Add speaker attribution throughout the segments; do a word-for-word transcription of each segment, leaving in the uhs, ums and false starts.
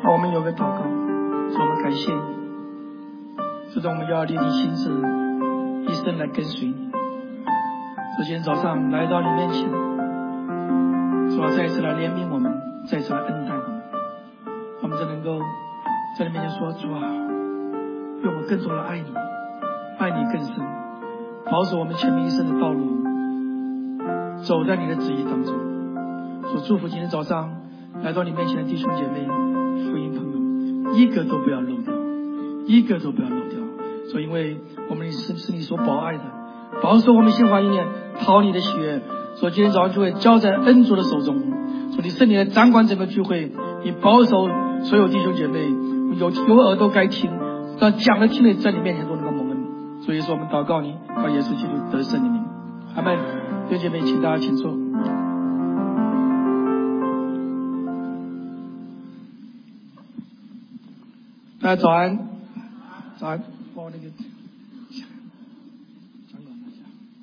Speaker 1: 好，我们有个祷告，说我们感谢你，这种我们要立定心志，一生来跟随你。昨天早上来到你面前，说再一次来怜悯我们，再一次来恩待我们，我们就能够在你面前说，主啊，愿我更多的爱你，爱你更深，保守我们前面一生的道路，走在你的旨意当中。所祝福今天早上来到你面前的弟兄姐妹、福音朋友，一个都不要漏掉，一个都不要漏掉。所以因为我们是是你所保爱的，保守我们心怀意念，讨你的喜悦。所以今天早上就会交在恩主的手中。所以你圣灵来掌管整个聚会，你保守所有弟兄姐妹，有有耳朵该听，让讲的听的在你面前都能够蒙恩。所以说我们祷告你，靠耶稣基督得胜的名。阿们。弟兄姐妹，请大家请坐。大家早安，早安，帮我那个讲稿拿下。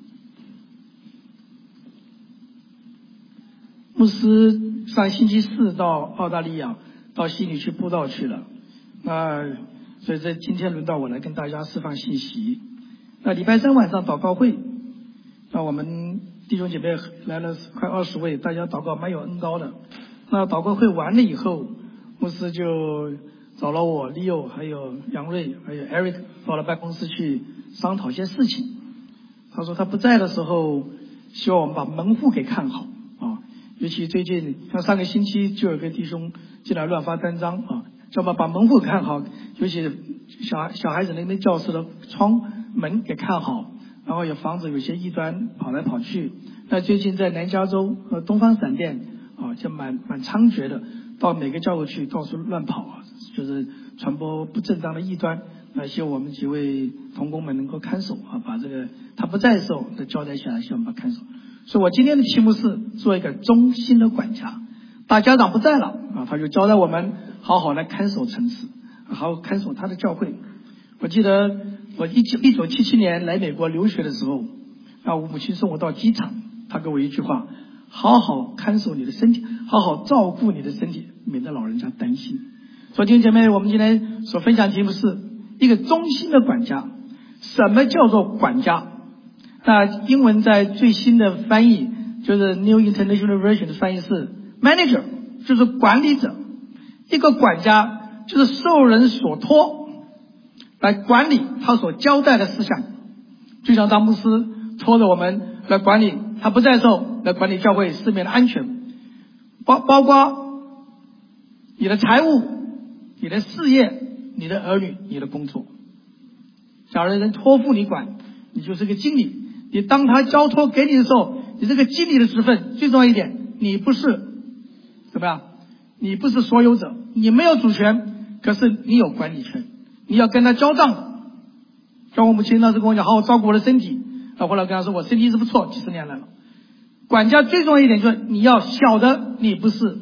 Speaker 1: 牧师上星期四到澳大利亚，到悉尼去布道去了。那所以在今天轮到我来跟大家释放信息。那礼拜三晚上祷告会，那我们弟兄姐妹来了快二十位，大家祷告蛮有恩高的。那祷告会完了以后，牧师就找了我 Leo 还有杨瑞还有 Eric 到了办公室去商讨一些事情。他说他不在的时候，希望我们把门户给看好啊。尤其最近像上个星期就有个弟兄进来乱发单张啊，叫我们把门户看好，尤其小小孩子那边教室的窗门给看好，然后也防止有些异端跑来跑去。那最近在南加州和东方闪电啊，就蛮蛮猖獗的，到每个教会去到处乱跑啊，就是传播不正当的异端。那希望我们几位同工们能够看守啊，把这个他不在的时候的交代下来，希望把看守。所以我今天的题目是做一个忠心的管家。大家长不在了啊，他就交代我们好好来看守城市，好好看守他的教会。我记得我一九一九七七年来美国留学的时候，啊，我母亲送我到机场，她给我一句话：好好看守你的身体，好好照顾你的身体，免得老人家担心。所以弟兄姐妹，我们今天所分享的题目是一个忠心的管家。什么叫做管家？那英文在最新的翻译就是 New International Version 的翻译是 manager， 就是管理者。一个管家就是受人所托来管理他所交代的事项，就像当牧师托着我们来管理他不在的时候来管理教会四面的安全，包包括你的财务、你的事业、你的儿女、你的工作。假如人托付你管，你就是个经理，你当他交托给你的时候，你这个经理的职分最重要一点，你不是怎么样？你不是所有者，你没有主权，可是你有管理权，你要跟他交账的。像我母亲当时跟我讲，好好照顾我的身体，啊，后来跟他说我身体是不错，几十年来了。管家最重要一点就是你要晓得你不是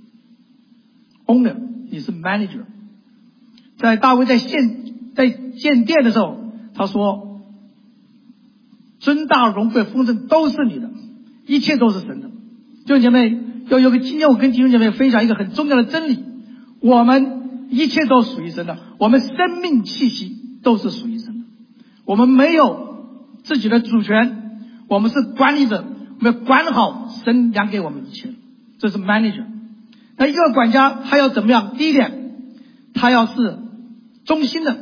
Speaker 1: owner， 你是 manager。在大卫在建在建殿的时候，他说尊大荣贵丰盛都是你的，一切都是神的。弟兄姐妹，要有个今天我跟弟兄姐妹分享一个很重要的真理，我们一切都属于神的，我们生命气息都是属于神的，我们没有自己的主权，我们是管理者，我们要管好神量给我们一切，这是 manager。 那一个管家他要怎么样？第一点，他要是忠心的，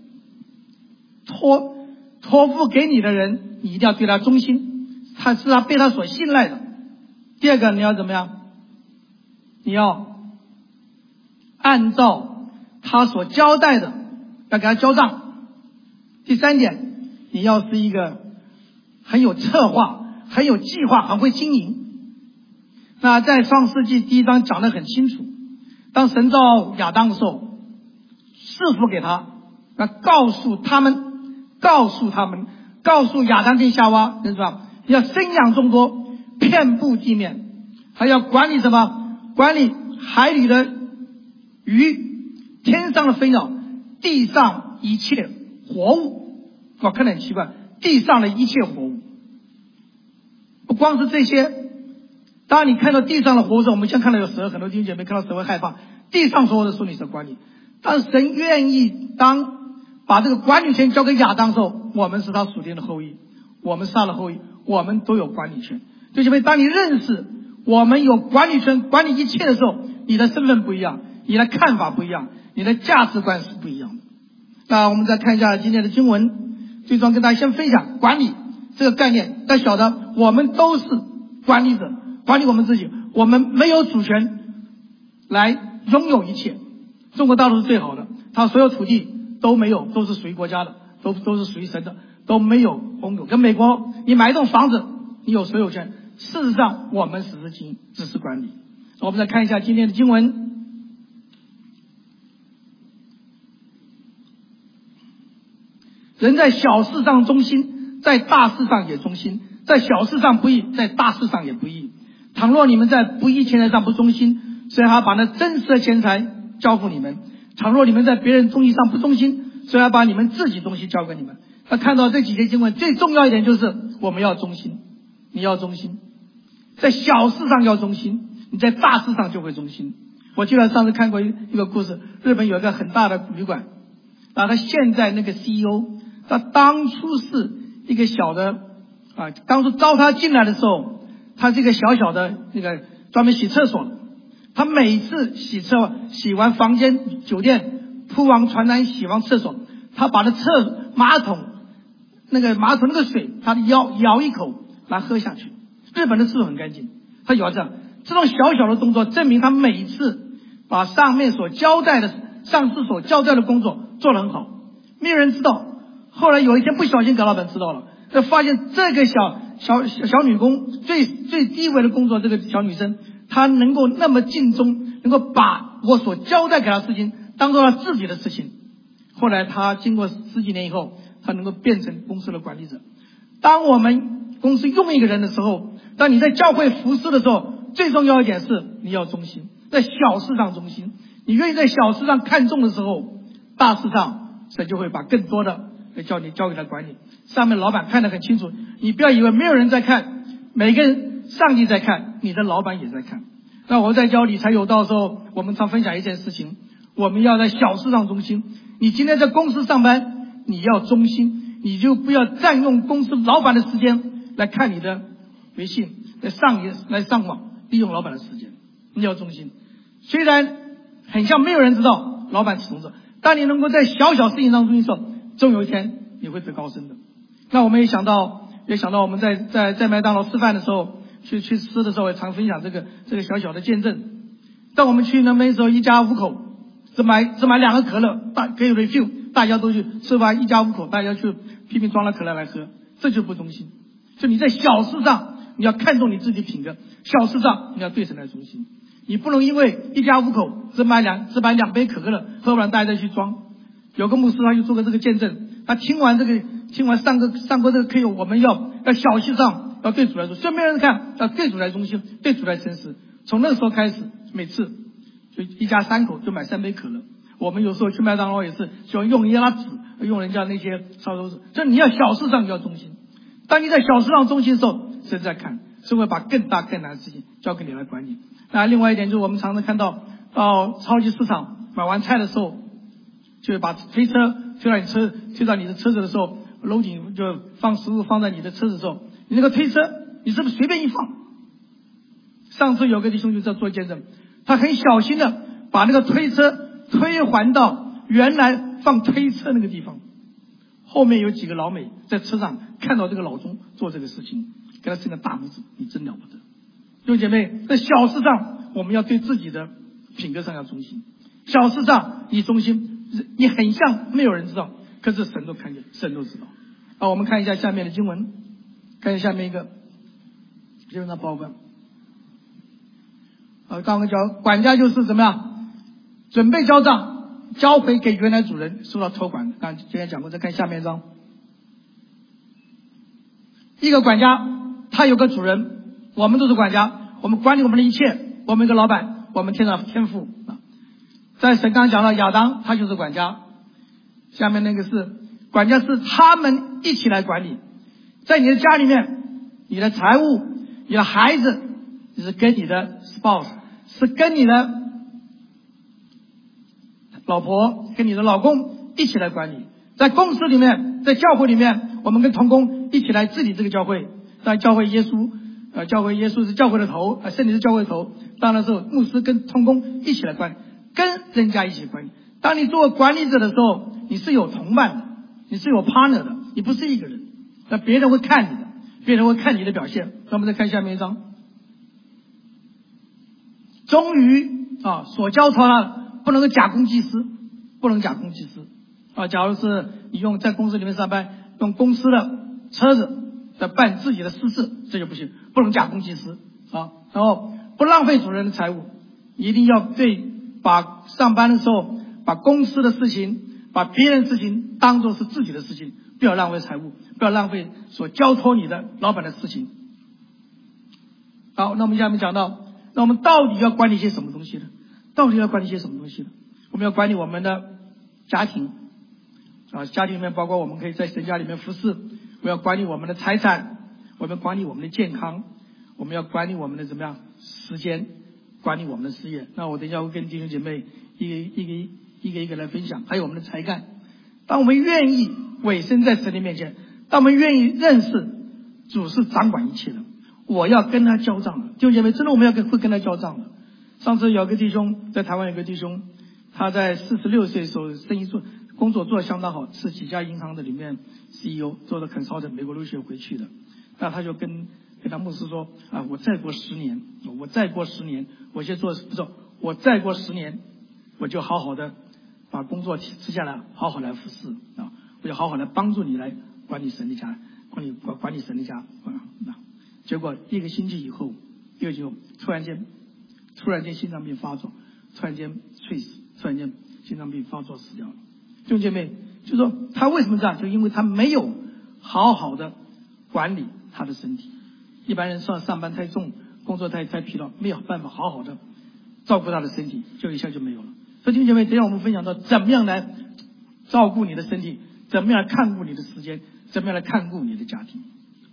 Speaker 1: 托托付给你的人你一定要对他忠心，他是他被他所信赖的。第二个，你要怎么样？你要按照他所交代的要给他交账。第三点，你要是一个很有策划、很有计划、很会经营。那在创世纪第一章讲得很清楚，当神造亚当的时候，赐福给他，那告诉他们告诉他们告诉亚当跟夏娃，是吧？要生养众多，遍布地面，还要管理什么？管理海里的鱼，天上的飞鸟，地上一切活物。我看得很奇怪，地上的一切活物，不光是这些。当你看到地上的活物，我们现在看到有蛇，很多弟兄姐妹看到蛇会害怕。 地上所有的属灵是管理。但是神愿意当把这个管理权交给亚当的时候，我们是他属灵的后裔，我们是他的后裔，我们都有管理权。就是因为当你认识我们有管理权管理一切的时候，你的身份不一样，你的看法不一样，你的价值观是不一样的。那我们再看一下今天的经文，最终跟大家先分享管理这个概念。要晓得我们都是管理者，管理我们自己，我们没有主权来拥有一切。中国大陆是最好的，它所有土地都没有，都是属于国家的，都都是属于神的，都没有拥有。跟美国，你买一栋房子，你有所有权。事实上，我们只是经只是管理。我们再看一下今天的经文。人在小事上忠心，在大事上也忠心；在小事上不义，在大事上也不义。倘若你们在不义钱财上不忠心，谁还把那真实的钱财交付你们？倘若你们在别人忠心上不忠心，谁还把你们自己东西交给你们？那看到这几节经文，最重要一点就是我们要忠心，你要忠心，在小事上要忠心，你在大事上就会忠心。我记得上次看过一个故事，日本有一个很大的旅馆，那他现在那个 C E O， 他当初是一个小的啊，当初招他进来的时候，他是一个小小的那个专门洗厕所的。他每次洗厕洗完房间酒店铺完床单洗完厕所，他把那厕马桶那个马桶那个水他舀舀一口来喝下去。日本的厕所很干净，他舀这样这种小小的动作证明他每一次把上面所交代的上司所交代的工作做得很好，没有人知道。后来有一天不小心给老板知道了，就发现这个小小小小女工最最低微的工作，这个小女生她能够那么尽忠，能够把我所交代给她的事情当做她自己的事情。后来她经过十几年以后，她能够变成公司的管理者。当我们公司用一个人的时候，当你在教会服侍的时候，最重要一点是你要忠心，在小事上忠心。你愿意在小事上看重的时候，大事上神就会把更多的叫你交给他管理。上面老板看得很清楚，你不要以为没有人在看，每个人上帝在看，你的老板也在看。那我在教理财有道的时候，我们常分享一件事情，我们要在小事上忠心。你今天在公司上班，你要忠心，你就不要占用公司老板的时间来看你的微信，来上来上网，利用老板的时间。你要忠心，虽然很像没有人知道老板是从事，当你能够在小小事情上忠心的时候，终有一天你会得高升的。那我们也想到，也想到我们在在在麦当劳吃饭的时候，去去吃的时候，也常分享这个这个小小的见证。当我们去那边的时候，一家五口只买只买两个可乐，大可以 refill， 大家都去吃完一家五口，大家去拼命装了可乐来喝，这就不忠心。就你在小事上你要看重你自己品格，小事上你要对神来忠心。你不能因为一家五口只买两只买两杯可乐，喝完大家再去装。有个牧师他就做过这个见证，他听完这个听完上个上过这个课以后，我们要要小事上要对主来说，虽然没人看，要对主来忠心，对主来诚实。从那个时候开始，每次就一家三口就买三杯可乐。我们有时候去麦当劳也是喜欢用一拉纸，用人家那些烧肉纸。就你要小事上你要忠心，当你在小事上忠心的时候，神在看，神会把更大更难的事情交给你来管理。那另外一点就是我们常常看到到超级市场买完菜的时候，就把推车推到你车推到你的车子的时候，楼顶就放食物放在你的车子的时候，你那个推车你是不是随便一放？上次有个弟兄就在做见证，他很小心的把那个推车推还到原来放推车那个地方。后面有几个老美在车上看到这个老钟做这个事情，给他伸个大拇指，你真了不得。弟兄姐妹，在小事上我们要对自己的品格上要忠心，小事上你忠心，你很像没有人知道，可是神都看见，神都知道。好，我们看一下下面的经文，看一下下面一个基本上报告。呃，刚刚讲管家就是怎么样，准备交账，交回给原来主人，受到托管。刚今天讲过，再看下面一章。一个管家，他有个主人，我们都是管家，我们管理我们的一切，我们一个老板，我们天上天父啊。在神刚讲到亚当，他就是管家。下面那个是管家，是他们一起来管理。在你的家里面，你的财务，你的孩子，是跟你的 spouse， 是跟你的老婆跟你的老公一起来管理，在公司里面，在教会里面，我们跟同工一起来治理这个教会。在教会耶稣，呃，教会耶稣是教会的头，呃，圣灵是教会的头。当然是牧师跟同工一起来管理，跟人家一起管理。当你作为管理者的时候，你是有同伴的，你是有 partner 的，你不是一个人。那别人会看你的，别人会看你的表现。那我们再看下面一章。终于啊，所交托了，不能够假公济私，不能假公济私啊。假如是你用在公司里面上班，用公司的车子在办自己的私事，这就不行，不能假公济私啊。然后不浪费主人的财物，一定要对把上班的时候把公司的事情、把别人的事情当作是自己的事情，不要浪费财物，不要浪费所交托你的老板的事情。好，那我们下面讲到，那我们到底要管理些什么东西呢？到底要管理些什么东西呢？我们要管理我们的家庭啊，家庭里面包括我们可以在神家里面服侍，我们要管理我们的财产，我们管理我们的健康，我们要管理我们的怎么样时间，管理我们的事业。那我等一下会跟弟兄姐妹一个一个一个一个来分享，还有我们的才干。当我们愿意委身在神的面前，当我们愿意认识主是掌管一切的，我要跟他交账的。弟兄姐妹，真的我们要跟会跟他交账的。上次有个弟兄在台湾，有个弟兄，他在四十六岁的时候，生意做工作做得相当好，是几家银行的里面 C E O， 做的consultant，美国留学回去的。那他就跟跟他牧师说啊，我再过十年，我再过十年，我先做不是，我再过十年，我就好好的把工作吃下来，好好来服侍啊，我就好好来帮助你来管理神的家，管理管管理神的家啊。结果一个星期以后，一个星期突然间。突然间心脏病发作，突然间猝死，突然间心脏病发作死掉了。弟兄姐妹，就说他为什么这样？就因为他没有好好的管理他的身体。一般人上上班太重，工作太太疲劳，没有办法好好的照顾他的身体，就一下就没有了。所以弟兄姐妹，等一下我们分享到怎么样来照顾你的身体，怎么样来看顾你的时间，怎么样来看顾你的家庭。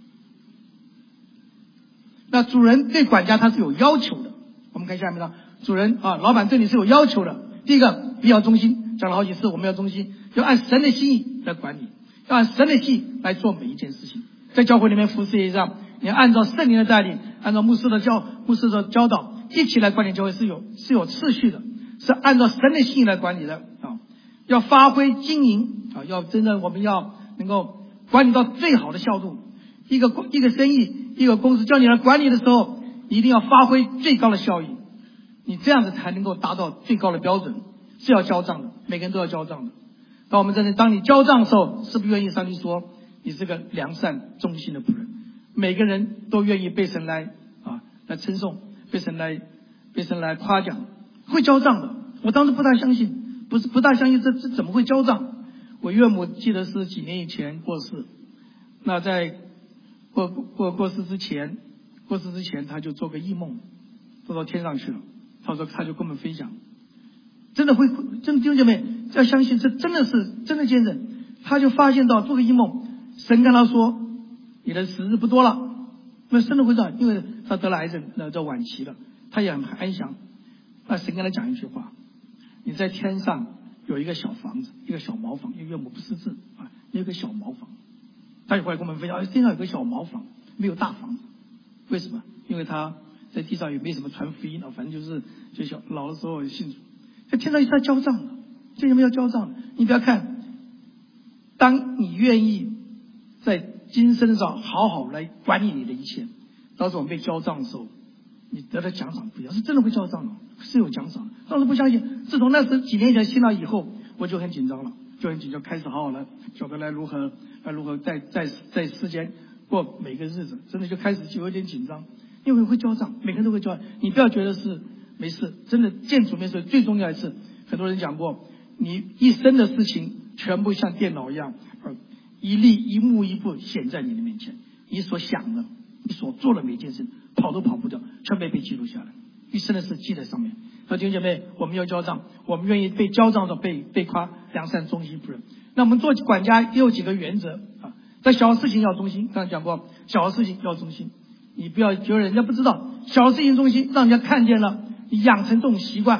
Speaker 1: 那主人对管家他是有要求的。我们看下面呢，主人啊，老板对你是有要求的。第一个，你要忠心，讲了好几次，我们要忠心，要按神的心意来管理，要按神的心意来做每一件事情。在教会里面服侍一样，你要按照圣灵的带领，按照牧师的教牧师的教导，一起来管理教会是有是有次序的，是按照神的心意来管理的啊。要发挥经营啊，要真的我们要能够管理到最好的效度。一个一个生意，一个公司叫你来管理的时候，一定要发挥最高的效益，你这样子才能够达到最高的标准，是要交账的，每个人都要交账的。当我们真的当你交账的时候，是不是愿意上去说你是个良善忠心的仆人？每个人都愿意被神来啊来称颂，被神来被神来夸奖，会交账的。我当时不大相信，不是不大相信这这怎么会交账？我岳母记得是几年以前过世，那在过过过世之前。过世之前，他就做个异梦，做到天上去了。他说，他就跟我们分享，真的会，真的弟兄姐妹要相信，这真的是真的见证。他就发现到做个异梦，神跟他说，你的时日不多了。那真的会这样，因为他得了癌症，那叫晚期了，他也很安详。那神跟他讲一句话，你在天上有一个小房子，一个小茅房，因为岳母不识字啊，有一个小茅房。他就会跟我们分享，哎，天上有个小茅房，没有大房子。为什么？因为他在地上也没什么传福音啊，反正就是就小老的时候信主，在天上他交账的，这什么要交账的？你不要看，当你愿意在今生上好好来管理你的一切，到时候我们被交账的时候，你得的奖赏不一样，是真的会交账的，是有奖赏的。当时不相信，自从那时几年前信了以后，我就很紧张了，就很紧张，开始好好来晓得来如何来如何在在在世间过每个日子，真的就开始就有点紧张，因为会交账，每个人都会交账。你不要觉得是没事，真的见主面对最重要的是，很多人讲过，你一生的事情全部像电脑一样，一粒一幕一步显在你的面前，你所想的，你所做的每件事，跑都跑不掉，全被被记录下来，一生的事记在上面。所以弟兄姐妹，我们要交账，我们愿意被交账的被被夸良善忠心仆人。那我们做管家也有几个原则啊。在小事情要忠心，刚才讲过，小事情要忠心，你不要觉得人家不知道，小事情忠心，让人家看见了，你养成这种习惯，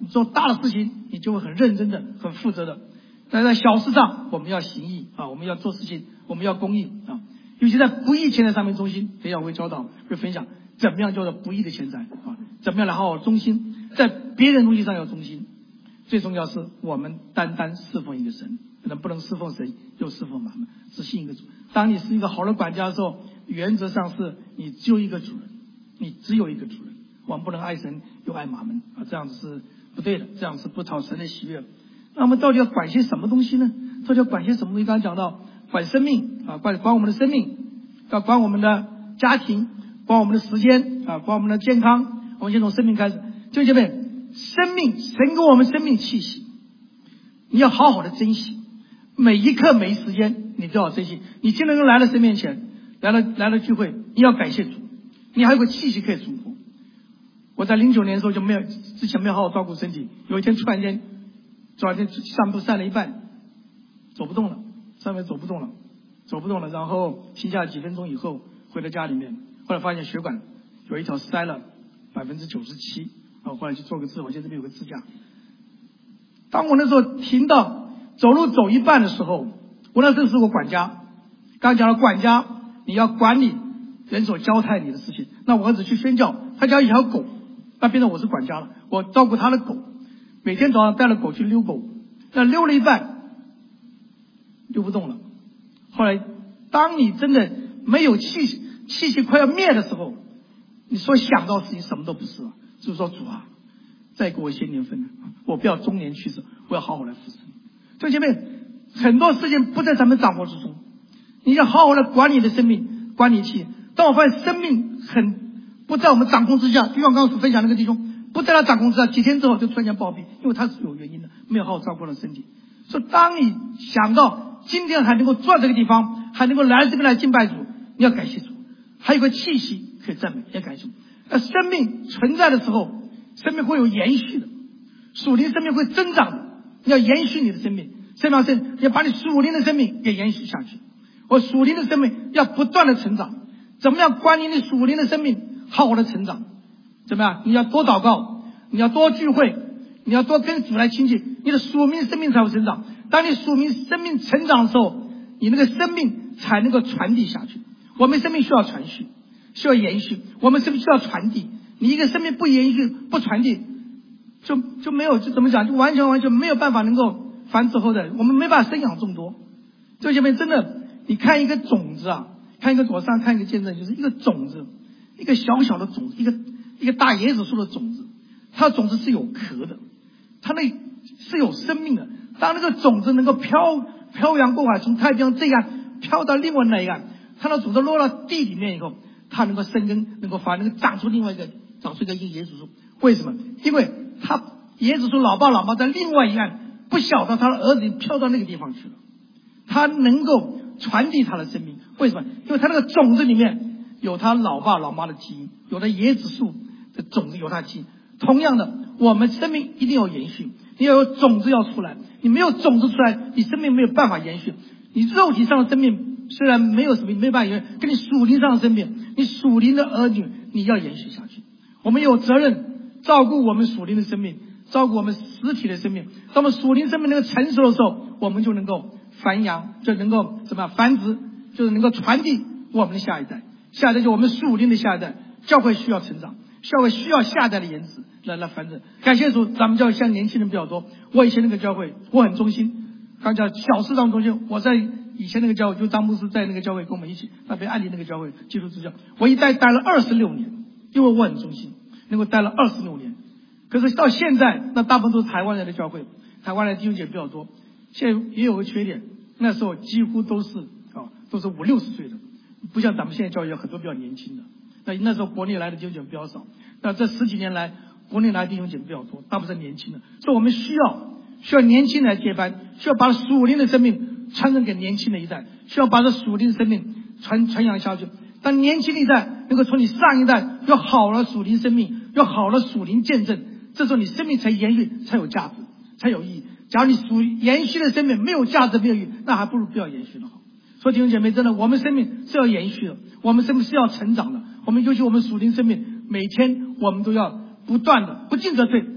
Speaker 1: 你做大的事情，你就会很认真的、很负责的。但在小事上，我们要行义啊，我们要做事情，我们要公益啊。尤其在不义钱财上面忠心，等一下我会教导，会分享怎么样叫做不义的钱财啊，怎么样来好好忠心，在别人东西上要忠心。最重要是我们单单侍奉一个神，能不能侍奉神又侍奉马门，只信一个主。当你是一个好的管家的时候，原则上是你只有一个主人，你只有一个主人。我们不能爱神又爱马门啊，这样子是不对的，这样是不讨神的喜悦。那我们到底要管些什么东西呢？到底要管些什么东西？刚才讲到管生命啊，管管我们的生命，要管我们的家庭，管我们的时间啊，管我们的健康。我们先从生命开始，弟兄姐妹，生命，神给我们生命气息，你要好好的珍惜，每一刻每一时间你都要珍惜。你今天来到神面前，来了来了聚会，你要感谢主，你还有个气息可以存活。我在零九年的时候就没有，之前没有好好照顾身体，有一天突然间，突然间散步散了一半，走不动了，上面走不动了，走不动了，然后停下几分钟以后回到家里面，后来发现血管有一条塞了百分之九十七，然后后来去做个治，我现在这边有个支架。当我那时候停到走路走一半的时候，我那时候是我管家，刚才讲了管家，你要管理人所交代你的事情。那我儿子去宣教，他家有一条狗，那变成我是管家了，我照顾他的狗，每天早上带着狗去遛狗，那溜了一半溜不动了。后来当你真的没有气气息快要灭的时候，你所想到的事情什么都不是了，就是说主啊，再给我一些年份，我不要中年去世，我要好好来服侍你。弟兄姐妹，很多事情不在咱们掌握之中，你要好好的管理你的生命，管理气。当我发现生命很不在我们掌控之下，就像刚刚所分享那个弟兄，不在他掌控之下，几天之后就突然间暴毙，因为他是有原因的，没有好好照顾了身体。所以当你想到今天还能够坐这个地方，还能够来这边来敬拜主，你要感谢主，还有个气息可以赞美，也感谢主。那生命存在的时候，生命会有延续的，属灵生命会增长的，你要延续你的生命，生命生要把你属灵的生命也延续下去。我属灵的生命要不断的成长，怎么样管理你属灵的生命好好的成长？怎么样？你要多祷告，你要多聚会，你要多跟主来亲近，你的属灵生命才会成长。当你属灵生命成长的时候，你那个生命才能够传递下去。我们生命需要传续，需要延续，我们生命需要传递。你一个生命不延续不传递，就就没有就怎么讲，就完全完全没有办法能够繁殖后代，我们没办法生养众多。这些面真的，你看一个种子啊，看一个左上看一个见证，就是一个种子，一个小小的种子，一个一个大椰子树的种子，它的种子是有壳的，它那是有生命的。当那个种子能够飘漂洋过海，从太平洋这样飘到另外那一岸，它的种子落到地里面以后，它能够生根，能够发，能够长出另外一个长出一个椰子树。为什么？因为它椰子树老爸老妈在另外一岸，不晓得他的儿子飘到那个地方去了，他能够传递他的生命。为什么？因为他那个种子里面有他老爸老妈的基因，有的椰子树的种子有他的基因。同样的，我们生命一定要延续，你要有种子要出来，你没有种子出来，你生命没有办法延续。你肉体上的生命虽然没有什么没办法延续，跟你属灵上的生命，你属灵的儿女你要延续下去。我们有责任照顾我们属灵的生命，照顾我们实体的生命。当我们属灵生命能够成熟的时候，我们就能够繁阳，就能够怎么样繁殖，就是能够传递我们的下一代。下一代就是我们属灵的下一代。教会需要成长，教会需要下一代的颜值来来繁殖。感谢主，咱们教会现在年轻人比较多。我以前那个教会我很忠心，刚叫小市场中心，我在以前那个教会就张牧师在那个教会跟我们一起，那边安利那个教会基督之教，我一待待了二十六年，因为我很忠心，能够待了二十六年。可是到现在，那大部分都是台湾人的教会，台湾人的弟兄姐妹比较多。现在也有个缺点，那时候几乎都是啊，都是五六十岁的，不像咱们现在教会有很多比较年轻的。那那时候国内来的弟兄姐妹比较少，那这十几年来国内来的弟兄姐妹比较多，大部分是年轻的。所以我们需要需要年轻人来接班，需要把属灵的生命传承给年轻的一代，需要把这属灵的生命传传扬下去。当年轻的一代能够从你上一代有好的属灵生命，有好的属灵见证，这时候你生命才延续，才有价值，才有意义。假如你属延续的生命没有价值没有意义，那还不如不要延续的好。所以弟兄姐妹，真的我们生命是要延续的，我们生命是要成长的。我们尤其我们属灵生命，每天我们都要不断的不进则退，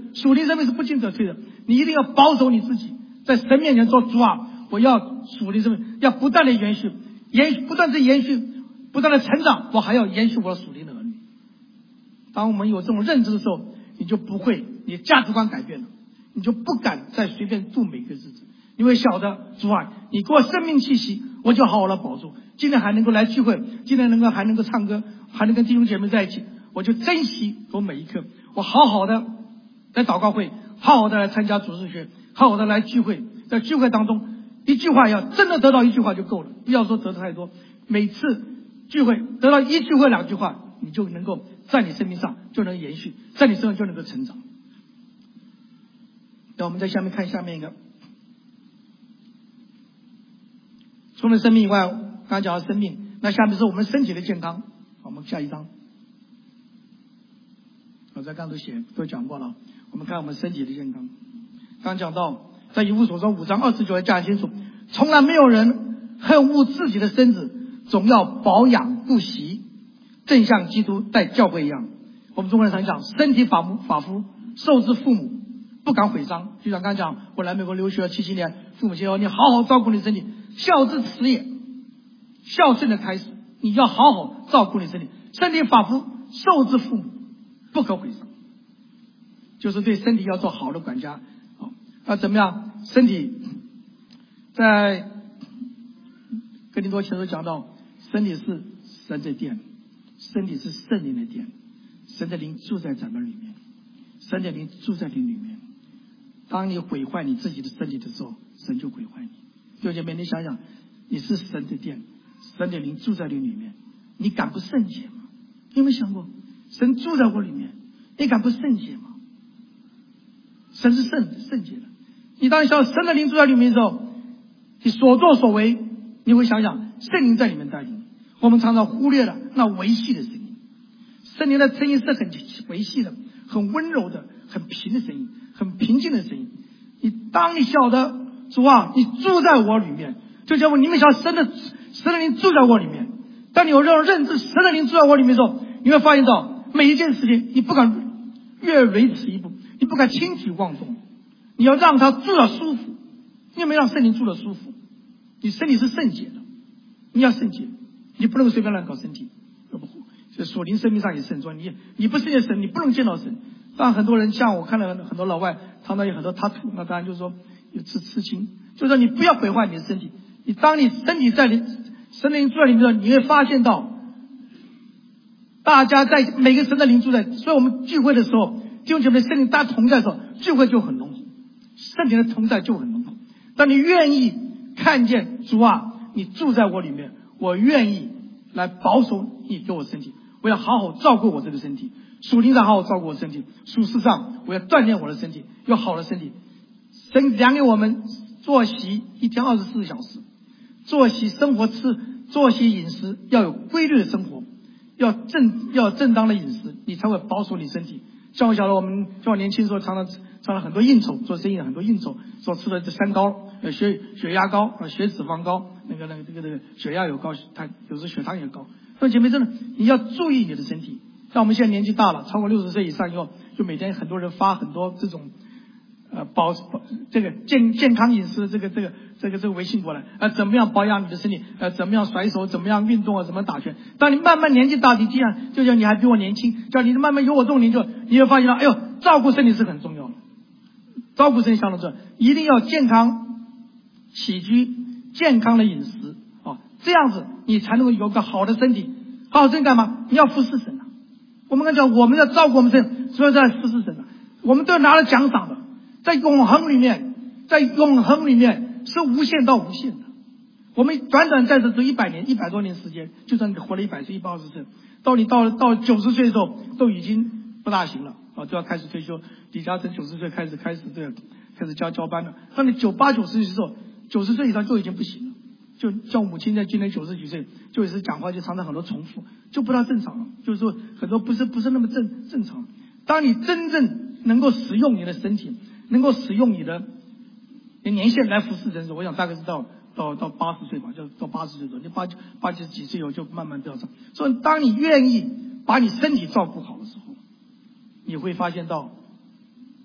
Speaker 1: 属灵生命是不进则退的，你一定要保守你自己，在神面前说主啊，我要属灵生命要不断的延续，延续不断的延续，不断的成长，我还要延续我的属灵的儿女。当我们有这种认知的时候，你就不会，你价值观改变了，你就不敢再随便度每个日子。你会晓得主啊，你给我生命气息，我就好好的保住。今天还能够来聚会，今天能够还能够唱歌，还能跟弟兄姐妹在一起，我就珍惜我每一刻。我好好的来祷告会，好好的来参加主日学，好好的来聚会。在聚会当中，一句话要真的得到一句话就够了，不要说得太多。每次聚会得到一句或两句话，你就能够在你生命上就能延续，在你身上就能够成长。那我们在下面看下面一个，除了生命以外，刚刚讲到生命，那下面是我们身体的健康。我们下一章，我在刚才都写都讲过了。我们看我们身体的健康，刚讲到在以弗所书五章二十九节讲清楚，从来没有人恨恶自己的身子，总要保养顾惜，正像基督待教会一样。我们中国人常讲身体发肤发肤受之父母，不敢毁伤。就像刚才讲，我来美国留学了七七年，父母亲说你好好照顾你身体，孝之始也，孝顺的开始，你要好好照顾你身体，身体发肤受之父母，不可毁伤，就是对身体要做好的管家。好，那怎么样？身体在哥林多前书讲到，身体是神的殿，身体是圣灵的殿，神的灵住在咱们里面，神的灵住在你里面。当你毁坏你自己的身体的时候，神就毁坏你。弟兄姐妹，你想想，你是神的殿，神的灵住在你里面，你敢不圣洁吗？你有没有想过，神住在我里面，你敢不圣洁吗？神是圣圣洁的。你当你想神的灵住在里面的时候，你所作所为，你会想想圣灵在里面带领。我们常常忽略了那维系的声音，圣灵的声音是很维系的，很温柔的，很平的声音，很平静的声音。你当你晓得主啊，你住在我里面，就像我你们晓得神的神的灵住在我里面。当你有这种认知，神的灵住在我里面的时候，你会发现到每一件事情你不敢越雷池一步，你不敢轻举妄动，你要让他住得舒服。你有没有让圣灵住得舒服？你身体是圣洁的，你要圣洁，你不能随便乱搞身体。这属灵生命上也是很重要，你你不是见神，你不能见到神。当然很多人像我看了很多老外，常常有很多他图，那当然就是说有刺刺青，就是说你不要毁坏你的身体。你当你身体在你神的灵住在里面的时候，你会发现到大家在每个神的灵住在，所以我们聚会的时候，弟兄姐妹圣灵大家同在的时候，聚会就很浓厚，圣灵的同在就很浓厚。当你愿意看见主啊，你住在我里面，我愿意来保守你给我身体，我要好好照顾我这个身体，属灵上好好照顾我身体，属世上我要锻炼我的身体，有好的身体。神量给我们作息一天二十四小时，作息生活吃作息饮食要有规律的生活，要正要正当的饮食，你才会保守你身体。像我晓得我们像我年轻的时候常常常常很多应酬，做生意很多应酬，所吃的这三高，呃血血压高啊，血脂肪高，那个那个这个这个血压有高，它有时候血糖也高。所以姐妹真的你要注意你的身体。像我们现在年纪大了，超过六十岁以上以后，就每天很多人发很多这种呃保保这个健健康饮食这个这个这个这个微信过来，呃怎么样保养你的身体，呃怎么样甩手，怎么样运动啊，怎么打拳。当你慢慢年纪大，你这样就像你还比我年轻，叫你慢慢有我这种年纪，你会发现到，哎呦，照顾身体是很重要的，照顾身体相当重要，一定要健康起居，健康的饮食啊，这样子你才能够有个好的身体。好好身体干嘛？你要服侍神啊！我们刚讲，我们要照顾我们身体，所以在服侍神啊，我们都要拿了奖赏的。在永恒里面，在永恒里面是无限到无限的。我们短短在这都一百年，一百多年时间，就算你活了一百岁、一百二十岁，到你到到九十岁的时候，都已经不大行了啊，就要开始退休。李嘉诚九十岁开始开始这个开始交交班了。到你九八九十岁的时候，九十岁以上就已经不行了。就像我母亲在今年九十几岁，就也是讲话就常常很多重复，就不大正常了。就是说很多不是不是那么正正常。当你真正能够使用你的身体，能够使用你的年限来服侍人时，我想大概是到到到八十岁吧，就到八十岁左右。你八八十几岁以后就慢慢掉上。所以当你愿意把你身体照顾好的时候，你会发现到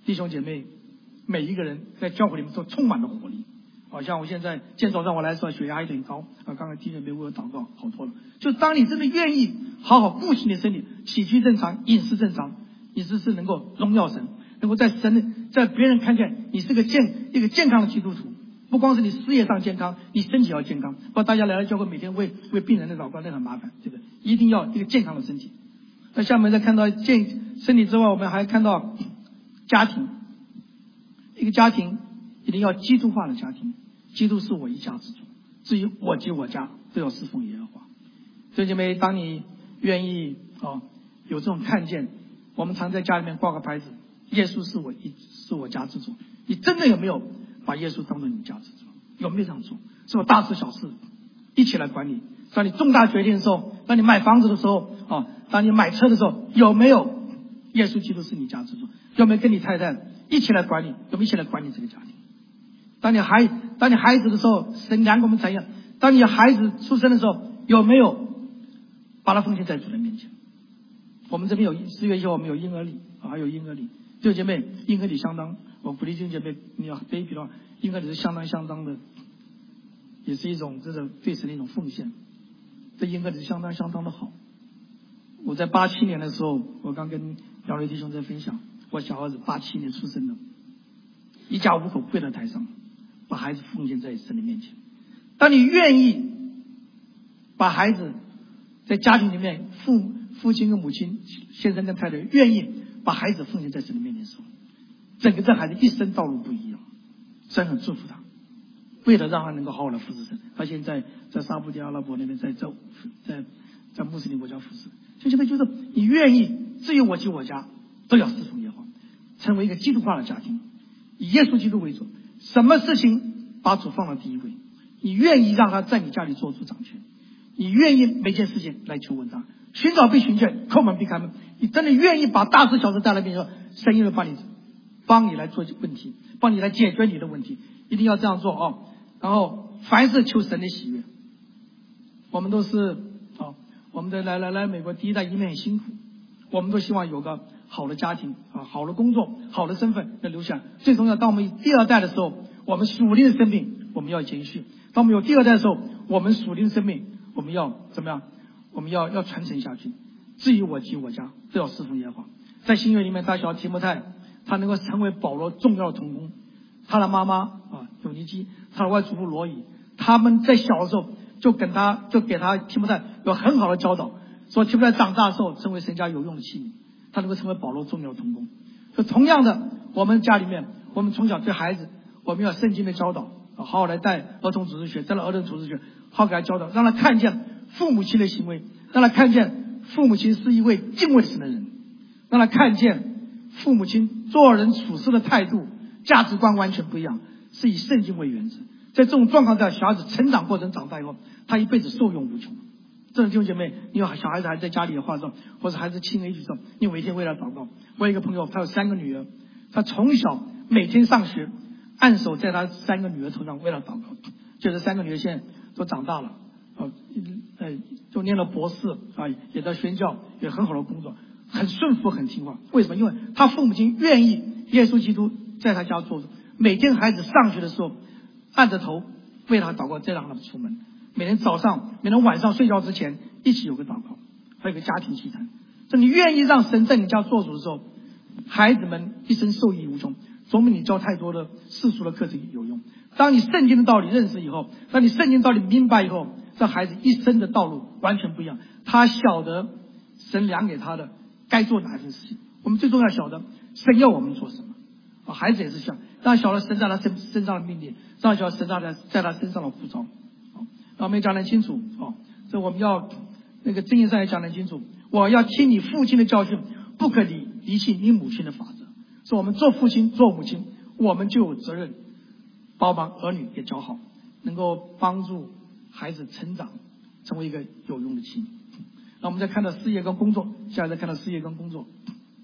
Speaker 1: 弟兄姐妹，每一个人在教会里面都充满了活力。好像我现在今天早上我来的时候血压有点高啊，刚刚弟兄姐妹为我祷告，好多了。就当你真的愿意好好顾惜你的身体，起居正常，饮食正常，你只是能够荣耀神，能够在神的在别人看见你是个健一个健康的基督徒。不光是你事业上健康，你身体要健康。不然大家来了教会每天为为病人的祷告，那很麻烦，对不对？一定要一个健康的身体。那下面再看到健身体之外，我们还看到家庭。一个家庭一定要基督化的家庭，基督是我一家之主，至于我及我家都要侍奉耶和华。弟兄姐妹，当你愿意哦有这种看见，我们常在家里面挂个牌子，耶稣是我一是我家之主。你真的有没有把耶稣当作你家之主？有没有这样做？是我大事小事一起来管理。当你重大决定的时候，当你买房子的时候啊，当你买车的时候，有没有耶稣基督是你家之主？有没有跟你太太一起来管理？有没有一起来管理这个家庭？当你孩当你孩子的时候，神两个我们怎样？当你孩子出生的时候，有没有把他奉献在主人面前？我们这边有四月一号我们有婴儿礼啊，还有婴儿礼。弟兄姐妹，婴儿礼相当，我鼓励弟兄姐妹，你要 baby 的话，婴儿礼是相当相当的，也是一种这种对神的一种奉献。这婴儿礼是相当相当的好。我在八七年的时候，我刚跟姚雷弟兄在分享，我小儿子八七年出生的，一家五口跪在台上，把孩子奉献在神的面前。当你愿意把孩子在家庭里面，父父亲跟母亲、先生跟太太愿意把孩子奉献在神的面前的时候，整个这孩子一生道路不一样。神很祝福他，为了让他能够好好的服侍神，他现在在沙特阿拉伯那边在在在在穆斯林国家服侍。就现在就是你愿意，至于我及我家都要侍奉耶和华，成为一个基督化的家庭，以耶稣基督为主，什么事情把主放到第一位，你愿意让他在你家里做主掌权，你愿意每件事情来求问他，寻找必寻见，叩门必开门。你真的愿意把大事小事带来面前，神会帮你帮你来做问题，帮你来解决你的问题，一定要这样做哦。然后凡事求神的喜悦。我们都是哦，我们的来来来美国第一代移民很辛苦，我们都希望有个好的家庭啊，好的工作，好的身份要留下。最重要，当我们第二代的时候，我们属灵的生命我们要延续；当我们有第二代的时候，我们属灵的生命我们要怎么样？我们要要传承下去。至于我及我家都要侍奉耶和华。在新约里面，大小提摩太他能够成为保罗重要的同工，他的妈妈啊有尼基，他的外祖父罗以，他们在小的时候就跟他就给他提摩太有很好的教导，说提摩太长大的时候成为神家有用的器皿，他能够成为保罗重要的同工。就同样的，我们家里面，我们从小对孩子，我们要圣经的教导，好好来带儿童组织学，带了儿童组织学，好给他教导，让他看见父母亲的行为，让他看见父母亲是一位敬畏神的人，让他看见父母亲做人处事的态度价值观完全不一样，是以圣经为原则。在这种状况下，小孩子成长过程长大以后，他一辈子受用无穷。这种弟兄姐妹，你有小孩子还在家里的话说，或者孩子轻而易举说，你每天为他祷告。我有一个朋友，他有三个女儿，他从小每天上学，按手在他三个女儿头上为他祷告。就这三个女儿现在都长大了，呃，呃，都念了博士啊，也在宣教，也很好的工作，很顺服，很听话。为什么？因为他父母亲愿意耶稣基督在他家做主，每天孩子上学的时候，按着头为他祷告，再让他们出门。每天早上，每天晚上睡觉之前，一起有个祷告，还有个家庭聚餐。这你愿意让神在你家做主的时候，孩子们一生受益无穷，总比你教太多的世俗的课程有用。当你圣经的道理认识以后，当你圣经道理明白以后，这孩子一生的道路完全不一样。他晓得神量给他的该做哪件事情。我们最重要晓得神要我们做什么啊，孩子也是像让晓得神在他身身上的命令，让晓得神在他在他身上的呼召。让我们讲得清楚哦，这我们要那个箴言上也讲得清楚，我要听你父亲的教训，不可离离弃你母亲的法则。说我们做父亲做母亲，我们就有责任把我们儿女也教好，能够帮助孩子成长，成为一个有用的器皿。那我们再看到事业跟工作，现在再看到事业跟工作，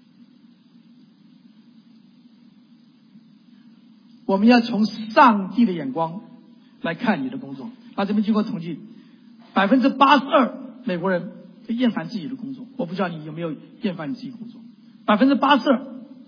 Speaker 1: 我们要从上帝的眼光来看你的工作。那这边经过统计，百分之八十二美国人厌烦自己的工作。我不知道你有没有厌烦你自己工作？百分之八十二，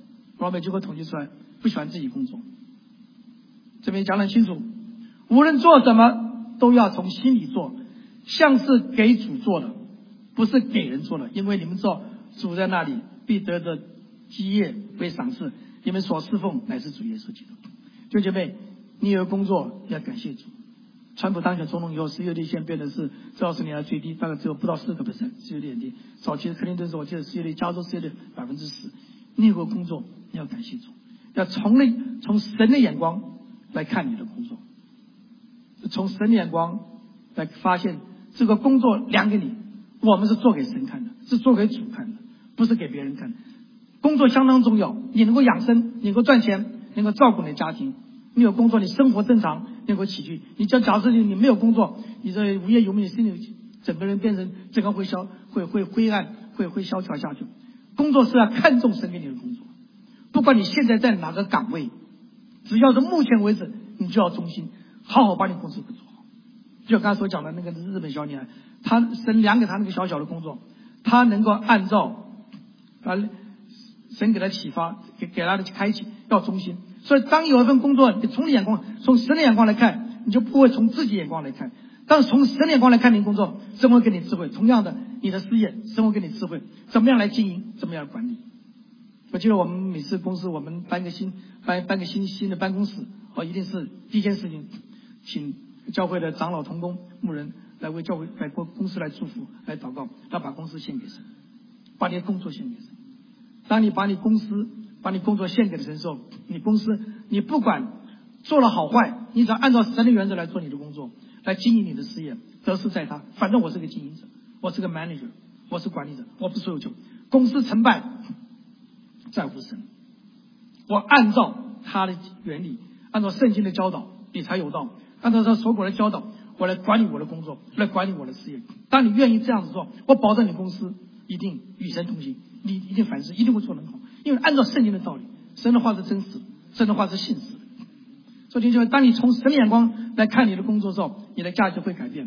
Speaker 1: 老美结果统计出来不喜欢自己工作。这边讲得很清楚，无论做什么都要从心里做，像是给主做的，不是给人做的。因为你们知道，主在那里必得着基业为赏赐，你们所侍奉乃是主耶稣基督。弟兄姐妹，你有工作要感谢主。川普当选总统以后，失业率现在变得是这二十年来最低，大概只有不到四个 percent， 失业率很低。早期的克林顿时候，我记得失业率，加州失业率百分之十。你有个工作，你要感谢主，要从那从神的眼光来看你的工作，从神的眼光来发现这个工作量给你，我们是做给神看的，是做给主看的，不是给别人看的。工作相当重要，你能够养生，你能够赚钱，能够照顾你的家庭。你有工作，你生活正常，能够起居。你假假设你你没有工作，你这无业游民，心里整个人变成整个会消会会灰暗，会会萧条下去。工作是要看重神给你的工作，不管你现在在哪个岗位，只要是目前为止，你就要忠心，好好把你工作给做好。就刚才所讲的那个日本小女孩，她神量给她那个小小的工作，她能够按照啊神给她启发，给给她的开启，要忠心。所以当有一份工作，你从你眼光，从神的眼光来看，你就不会从自己眼光来看。但是从神的眼光来看你工作，神会给你智慧。同样的，你的事业，神会给你智慧，怎么样来经营，怎么样管理。我记得我们每次公司我们搬个新搬搬个新新的办公室，哦，一定是第一件事情，请教会的长老同工牧人来为教会来公公司来祝福来祷告，要把公司献给神，把你的工作献给神。当你把你公司把你工作献给了神的时候，你公司你不管做了好坏，你只要按照神的原则来做你的工作，来经营你的事业，得失在他。反正我是个经营者，我是个 manager， 我是管理者，我不是所有权。公司成败在乎神，我按照他的原理，按照圣经的教导，理财有道，按照他所给的教导，我来管理我的工作，来管理我的事业。当你愿意这样子做，我保证你公司一定与神同行，你一定凡事一定会做得很好。因为按照圣经的道理，神的话是真实的，神的话是信实的。所以就当你从神的眼光来看你的工作的时候，你的价值会改变。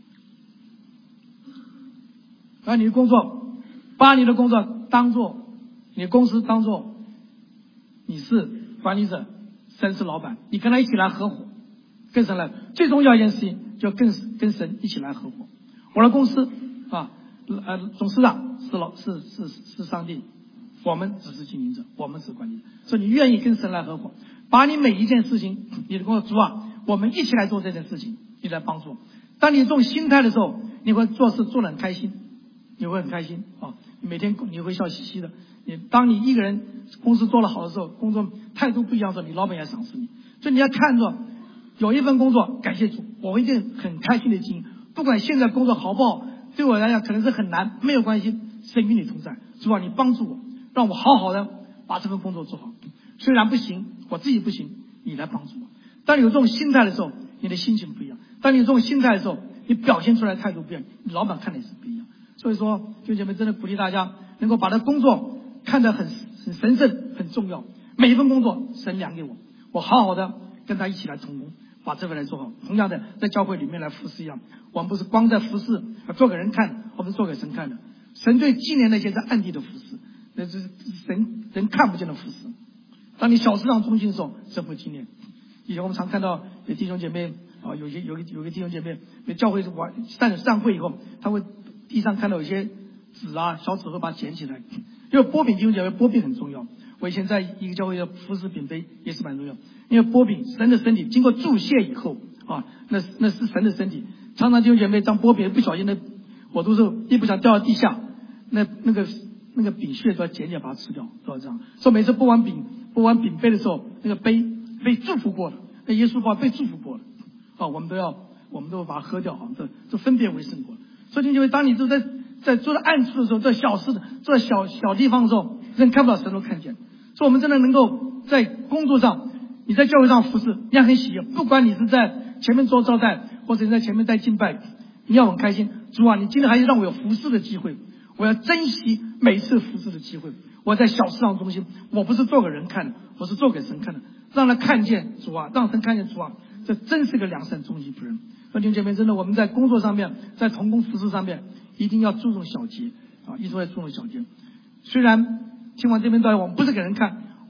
Speaker 1: 而你的工作，把你的工作当做你的公司，当做你是管理者，神是老板，你跟他一起来合伙，跟神来。最重要一件事情，就跟跟神一起来合伙。我的公司啊，呃，董事长是老是是是上帝。我们只是经营者，我们是管理者。所以你愿意跟神来合伙，把你每一件事情，你的工作主啊，我们一起来做这件事情，你来帮助。当你这种心态的时候，你会做事做得很开心，你会很开心啊！每天你会笑嘻嘻的。你当你一个人公司做得好的时候，工作态度不一样的时候，你老板也赏识你。所以你要看着有一份工作，感谢主，我一定很开心的经营。不管现在工作好不好，对我来讲可能是很难，没有关系，神与你同在，主啊，你帮助我。让我好好的把这份工作做好，虽然不行，我自己不行，你来帮助我。当你有这种心态的时候，你的心情不一样；当你有这种心态的时候，你表现出来的态度不一样，你老板看的也是不一样。所以说，弟兄姐妹，真的鼓励大家能够把这工作看得很很神圣、很重要。每一份工作，神量给我，我好好的跟他一起来同工，把这份来做好。同样的，在教会里面来服侍一样，我们不是光在服侍做给人看，我们是做给神看的。神最纪念那些在暗地的服侍。那是神人看不见的服侍。当你小事上忠心的时候，神会纪念。以前我们常看到有弟兄姐妹啊，有些有个有个弟兄姐妹，教会完散散会以后，他会地上看到有些纸啊、小纸，会把它捡起来。因为波饼弟兄姐妹，波饼很重要。我以前在一个教会的服侍饼杯也是蛮重要，因为波饼神的身体经过注谢以后啊，那那是神的身体。常常弟兄姐妹当波饼不小心的，我都是一不小心掉到地下，那那个。那个饼屑都要捡起来把它吃掉，都要这样。所以每次拨完饼拨完饼杯的时候，那个杯被祝福过了，那耶稣把被祝福过了，啊，我们都要我们都要把它喝掉啊，这这分别为圣过了。所以你就会当你就在在做在暗处的时候，在小事的做在小小地方的时候，人看不到，神都看见。所以我们真的能够在工作上，你在教会上服侍，你要很喜悦。不管你是在前面做招待，或者你在前面带敬拜，你要很开心。主啊，你今天还是让我有服侍的机会。我要珍惜每次服侍的机会。我在小事上中心，我不是做给人看的，我是做给神看的，让他看见主啊，让神看见主啊，这真是个良善忠心仆人。弟兄姐妹，真的我们在工作上面，在同工服侍上面，一定要注重小节啊，一直在注重小节。虽然听完这篇道理，我们不是给人看，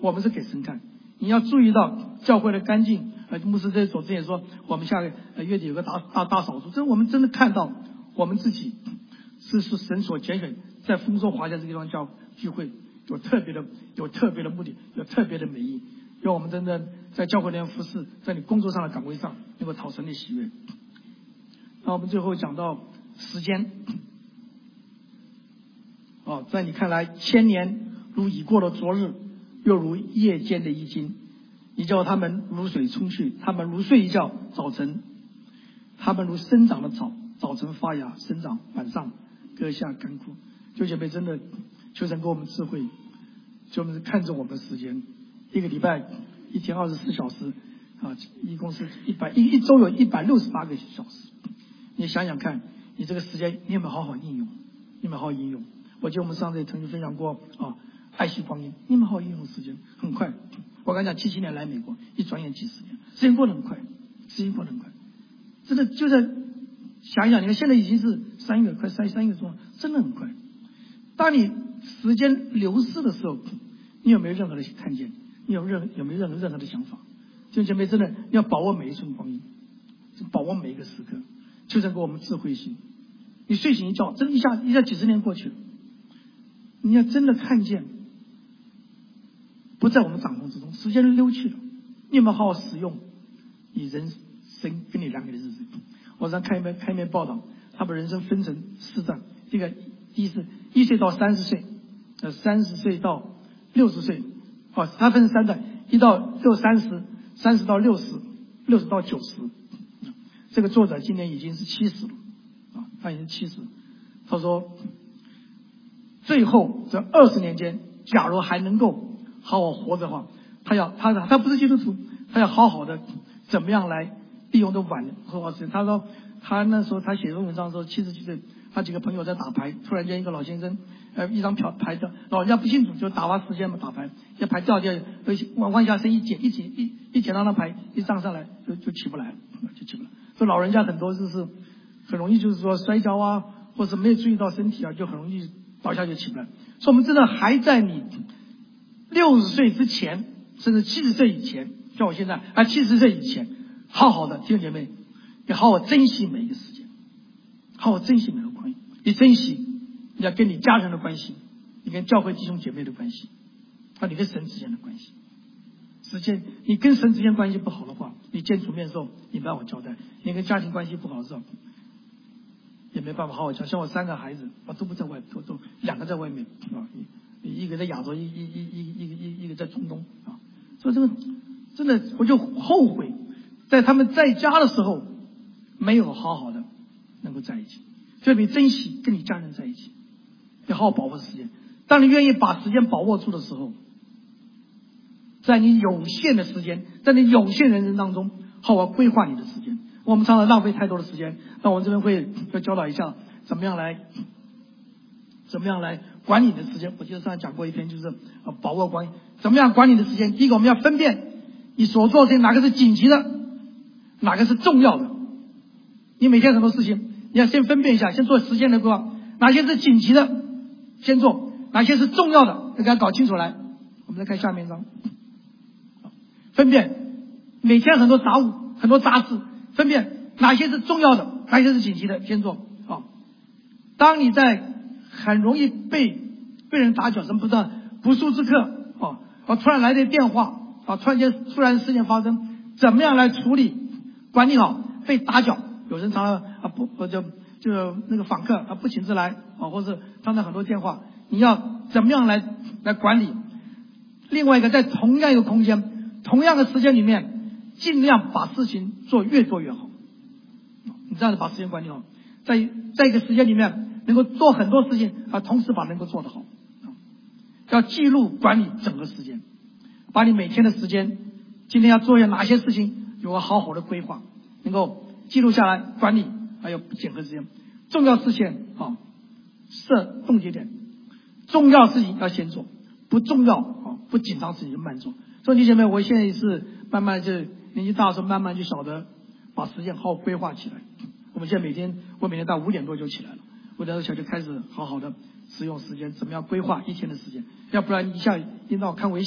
Speaker 1: 我们是给神看。你要注意到教会的干净，呃，牧师这总之也说，我们下个月底有个大大大扫除，这我们真的看到我们自己是是神所拣选，在丰收华夏这个地方教聚会，有特别的有特别的目的，有特别的美意，让我们真的在教会里面服侍，在你工作上的岗位上能够讨神的喜悦。那我们最后讲到时间，哦，在你看来，千年如已过的昨日，又如夜间的一经。你叫他们如水冲去，他们如睡一觉，早晨他们如生长的草，早晨发芽生长，晚上割下干枯。就姐妹，真的求神给我们智慧，就我们看重我们的时间。一个礼拜一天二十四小时啊，一共是一百一一周有一百六十八个小时。你想想看，你这个时间你有没有好好应用？你有没有好好应用？我记得我们上次也曾经分享过啊，爱惜光阴，你有没有好好应用时间？很快，我刚讲七七年来美国，一转眼几十年，时间过得很快，时间过得很快，真的就在想一想，你看现在已经是三月，快三三月中了，真的很快。当你时间流逝的时候，你有没有任何的看见？你有任有没有任何任何的想法？弟兄姐妹，真的你要把握每一寸光阴，把握每一个时刻，求神给我们智慧心。你睡醒一觉，真的一下一下几十年过去了，你要真的看见不在我们掌控之中，时间溜去了，你有没有好好使用你人生跟你两个的日子？我上看一篇看一篇报道，他把人生分成四段，这个第一是一岁到三十岁，呃，三十岁到六十岁，哦，他分成三段，一到六三十，三十到六十，六十到九十。这个作者今年已经是七十了，啊，他已经七十。他说，最后这二十年间，假如还能够好好活着的话，他要他他不是基督徒，他要好好的怎么样来利用这晚后时间。他说他那时候他写论文上说，七十几岁，他几个朋友在打牌，突然间一个老先生，呃，一张票牌掉，老人家不清楚，就打发时间嘛，打牌，这牌掉掉，弯弯下身一捡一捡一一捡到那牌，一上上来就就起不来了，就起不来。说老人家很多就是很容易就是说摔跤啊，或者没有注意到身体啊，就很容易倒下就起不来。所以我们真的还在你六十岁之前，甚至七十岁以前，像我现在啊七十岁以前，好好的弟兄姐妹，你好好珍惜每一个时间，好好珍惜每一个光阴。你珍惜你要跟你家人的关系，你跟教会弟兄姐妹的关系，啊，你跟神之间的关系。时间，你跟神之间关系不好的话，你见主面的时候你没办法交代；你跟家庭关系不好的时候，也没办法好好交。像我三个孩子啊，都不在外，都都两个在外面啊，一个在亚洲，一一一一一个一一个在中东啊。所以这个真的，我就后悔，在他们在家的时候没有好好的能够在一起。所以你珍惜跟你家人在一起，要好好把握时间。当你愿意把时间把握住的时候，在你有限的时间，在你有限人生当中，好好规划你的时间。我们常常浪费太多的时间，那我们这边会要教导一下，怎么样来，怎么样来管理你的时间。我记得上次讲过一篇，就是呃把握光阴，怎么样管理你的时间。第一个，我们要分辨你所做的事情哪个是紧急的，哪个是重要的。你每天很多事情，你要先分辨一下，先做时间的规划，哪些是紧急的先做，哪些是重要的，要给它搞清楚来。我们再看下面一张。分辨每天很多杂物，很多杂事，分辨哪些是重要的，哪些是紧急的，先做啊。当你在很容易被被人打搅，什么不知道不速之客啊，啊突然来的电话啊，突然间突然事件发生，怎么样来处理？管理好被打搅，有人常常啊不或者就那个访客啊不请自来啊，或者常常很多电话，你要怎么样来来管理？另外一个，在同样一个空间。同样的时间里面，尽量把事情做越做越好。你这样子把时间管理好，在在一个时间里面能够做很多事情啊，同时把能够做得好。要记录管理整个时间，把你每天的时间，今天要做些哪些事情，有个好好的规划，能够记录下来管理，还有检核时间。重要事情啊，设冻结点，重要事情要先做，不重要啊不紧张事情就慢做。所以弟兄们，我现在也是慢慢就年纪大的时候，慢慢就晓得把时间好好规划起来。我们现在每天，我每天到五点多就起来了，五点多起来就开始好好的使用时间，怎么样规划一天的时间，要不然一下一到看微信啊，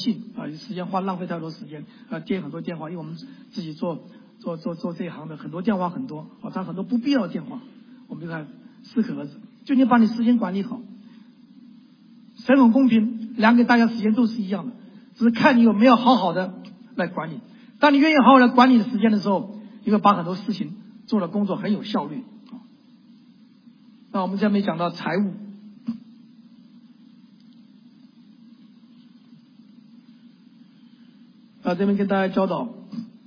Speaker 1: 啊，时间花浪费太多时间啊，接很多电话，因为我们自己做做做做这一行的，很多电话很多啊，他很多不必要的电话，我们就看适可而止，就你把你时间管理好，谁很公平，量给大家时间都是一样的，只是看你有没有好好的来管理。当你愿意好好的管理的时间的时候，你会把很多事情做的工作很有效率。那我们下面讲到财务，啊，这边跟大家教导，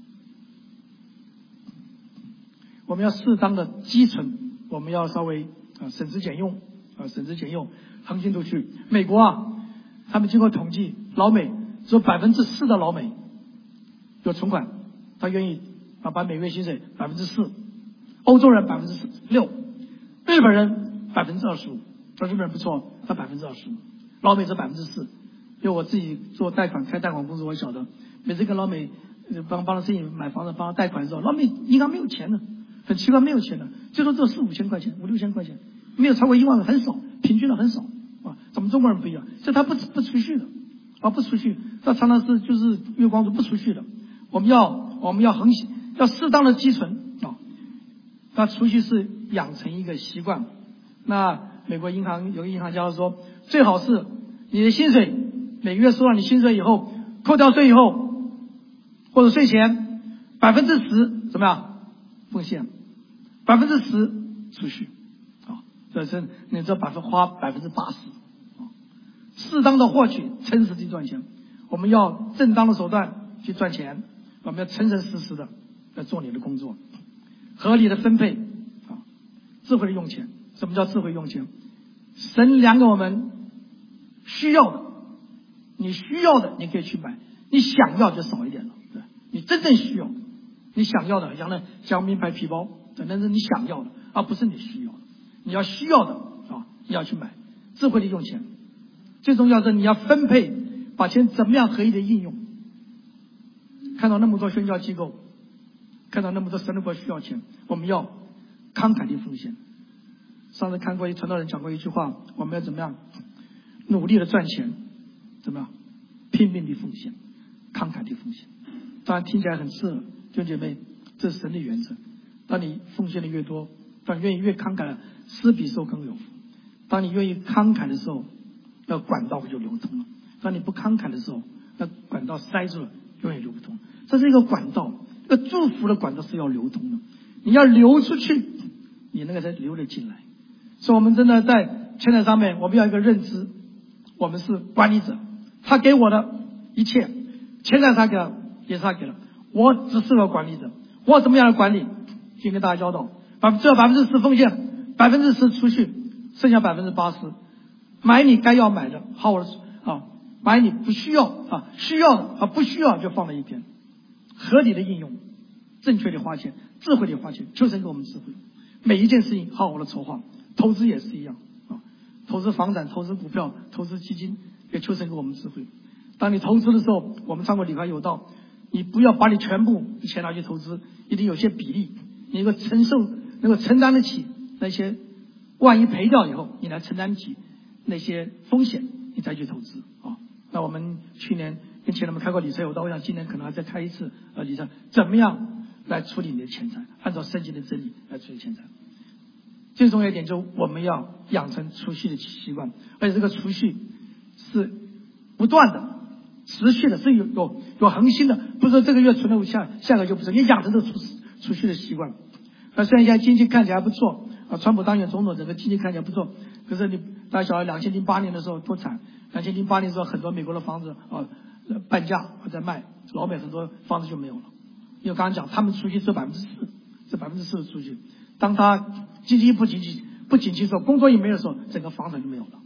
Speaker 1: 我们要适当的积存，我们要稍微啊省吃俭用啊省吃俭用，横行出去。美国啊，他们经过统计，老美只有百分之四的老美有存款，他愿意啊把每月薪水百分之四，欧洲人百分之六，日本人百分之二十五，这日本人不错，他百分之二十五，老美是百分之四。因为我自己做贷款开贷款公司，我晓得每次跟老美帮帮他生意买房子帮他贷款的时候，老美银行没有钱的，很奇怪没有钱的，就说只有四五千块钱五六千块钱，没有超过一万，很少，平均的很少啊。咱们中国人不一样，所以他不不储蓄的啊，不储蓄，他常常是就是月光族不储蓄的。我们要我们要恒要适当的积存啊，那储蓄是养成一个习惯。那美国银行有个银行家说，最好是你的薪水每个月收到你薪水以后，扣掉税以后，或者税前百分之十怎么样奉献，百分之十储蓄啊，这是你这百分花百分之八十啊，适当的获取，诚实地赚钱。我们要正当的手段去赚钱，我们要诚诚实实的来做你的工作，合理的分配啊，智慧的用钱。什么叫智慧用钱？神量给我们需要的，你需要的你可以去买，你想要就少一点了。对，你真正需要，你想要的，像那像名牌皮包，那是你想要的，而不是你需要的。你要需要的啊，你要去买，智慧的用钱。最重要的你要分配，把钱怎么样合理的应用。看到那么多宣教机构，看到那么多神的国需要钱，我们要慷慨的奉献。上次看过一传道人讲过一句话，我们要怎么样努力的赚钱，怎么样拼命的奉献，慷慨的奉献。当然听起来很刺耳，弟兄姐妹，这是神的原则。当你奉献的越多，当你愿意越慷慨了，施比受更有福。当你愿意慷慨的时候，那管道就流通了；当你不慷慨的时候，那管道塞住了，永远流不通。这是一个管道，一个祝福的管道是要流通的，你要流出去，你那个才流得进来。所以我们真的在钱财上面，我们要一个认知，我们是管理者，他给我的一切，钱财他给了，也是他给了，我只是个管理者，我怎么样的管理？先跟大家教导，百分只有百分之十奉献，百分之十出去，剩下百分之八十，买你该要买的，好我的啊，买你不需要啊需要的啊不需要就放在一边，合理的应用，正确的花钱，智慧的花钱，求神给我们智慧。每一件事情好好的筹划。投资也是一样啊，投资房产、投资股票、投资基金，也求神给我们智慧。当你投资的时候，我们上过理财有道，你不要把你全部钱拿去投资，一定有些比例，你能够承受、能够承担得起那些万一赔掉以后，你来承担起那些风险，你再去投资啊。那我们去年跟前人们开过理财有道，我想今年可能还再开一次呃理财，怎么样来处理你的钱财，按照圣经的真理来处理钱财。最重要一点就是我们要养成储蓄的习惯，而且这个储蓄是不断的、持续的，是有有有恒心的，不是说这个月存了下下个就不是，你养成这个储储蓄的习惯。那虽然现在经济看起来还不错啊，川普当选总统，整个经济看起来不错，可是你大家晓得，两千零八年的时候多惨，两千零八年的时候很多美国的房子啊半价在卖，老美很多房子就没有了，因为刚刚讲他们储蓄只有百分之四，这百分之四的储蓄。当他经济不景气、不景气的时候，工作也没有的时候，整个房产就没有了。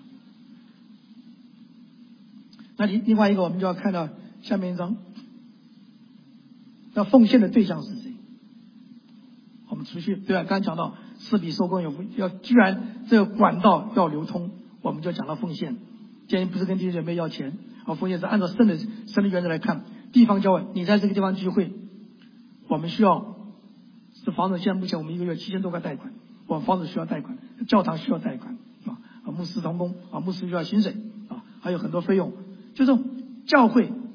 Speaker 1: 那另另外一个，我们就要看到下面一张，那奉献的对象是谁？我们储蓄对吧？刚才讲到施比受更有福，要居然这个管道要流通，我们就讲到奉献。今天不是跟弟兄姐妹要钱啊，奉献是按照神的神的原则来看。地方教会，你在这个地方聚会，我们需要。这房子现在目前我们一个月七千多块贷款，我们房子需要贷款，教堂需要贷款啊，牧师同工啊，牧师需要薪水啊，还有很多费用。就是教会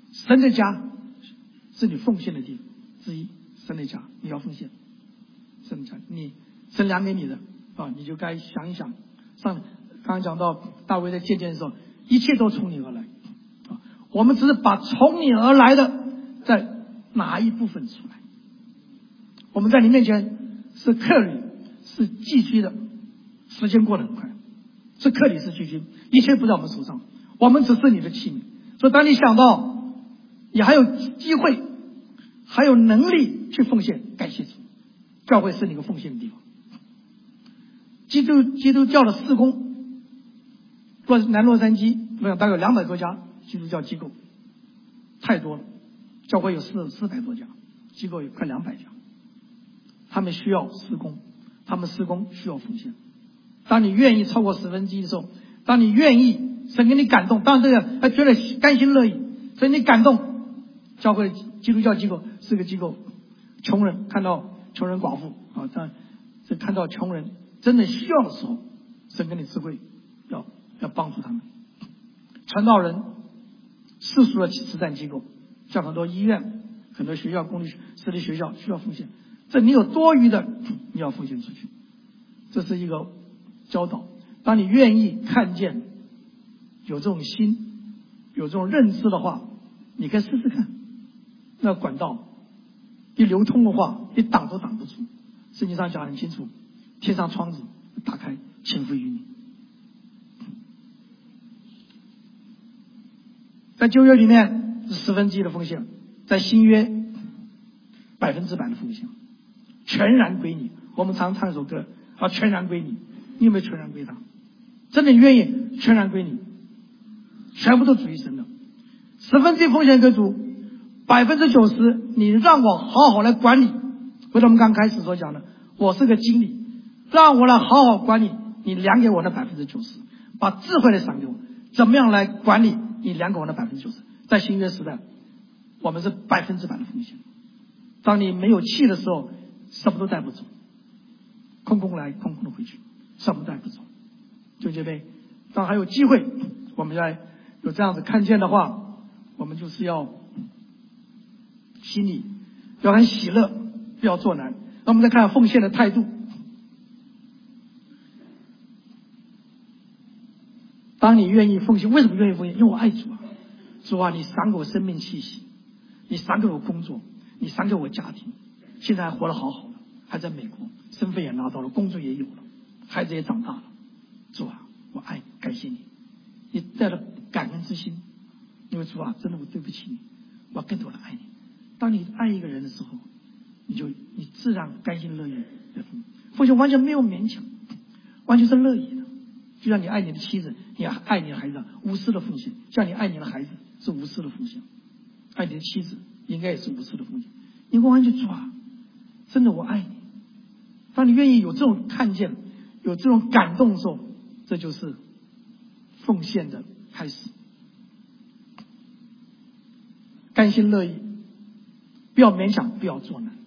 Speaker 1: 神的家是你奉献的地方之一，神的家你要奉献，神的家你神量给你的啊，你就该想一想。上刚刚讲到大卫在渐渐的时候，一切都从你而来啊，我们只是把从你而来的再拿一部分出来。我们在你面前是客旅，是寄居的，时间过得很快，是客旅是寄居，一切不在我们手上，我们只是你的器皿。所以当你想到你还有机会还有能力去奉献，感谢主，教会是你一个奉献的地方。基督基督教的事工，洛南洛杉矶我想大概有两百多家基督教机构，太多了，教会有四四百多家，机构有快两百家，他们需要事工，他们事工需要奉献。当你愿意超过十分之一的时候，当你愿意，神给你感动，当然这个他觉得甘心乐意，所以你感动，教会基督教机构是个机构，穷人看到穷人寡妇啊，这这看到穷人真的需要的时候，神给你智慧，要要帮助他们。传道人世俗的慈善机构，像很多医院、很多学校、公立私立学校需要奉献，这你有多余的，你要奉献出去，这是一个教导。当你愿意看见有这种心，有这种认知的话，你可以试试看。那管道一流通的话，你挡都挡不住。圣经上讲很清楚，天上窗子打开，倾覆于你。在旧约里面是十分之一的奉献，在新约百分之百的奉献，全然归你。我们常唱一首歌啊，全然归你。你有没有全然归他？真的愿意全然归你，全部都属于神的。十分之一奉献给主，百分之九十你让我好好来管理。回到我们刚开始所讲的，我是个经理，让我来好好管理，你量给我的百分之九十，把智慧来赏给我，怎么样来管理你量给我的百分之九十。在新约时代，我们是百分之百的奉献。当你没有气的时候，什么都带不走，空空来空空的回去，什么带不走。就这边当还有机会，我们来有这样子看见的话，我们就是要心里要很喜乐，不要做难。那我们再看奉献的态度。当你愿意奉献，为什么愿意奉献？因为我爱主啊！主啊，你赏给我生命气息，你赏给我工作，你赏给我家庭，现在还活得好好的，还在美国，身份也拿到了，工作也有了，孩子也长大了。主啊，我爱你，感谢你，你带了感恩之心。因为主啊，真的我对不起你，我要更多的爱你。当你爱一个人的时候，你就你自然甘心乐意的奉献，奉献完全没有勉强，完全是乐意的。就像你爱你的妻子，你爱你的孩子，无私的奉献；像你爱你的孩子是无私的奉献，爱你的妻子应该也是无私的奉献。你完全主啊，真的我爱你。当你愿意有这种看见，有这种感动的时候，这就是奉献的开始。甘心乐意，不要勉强，不要做难。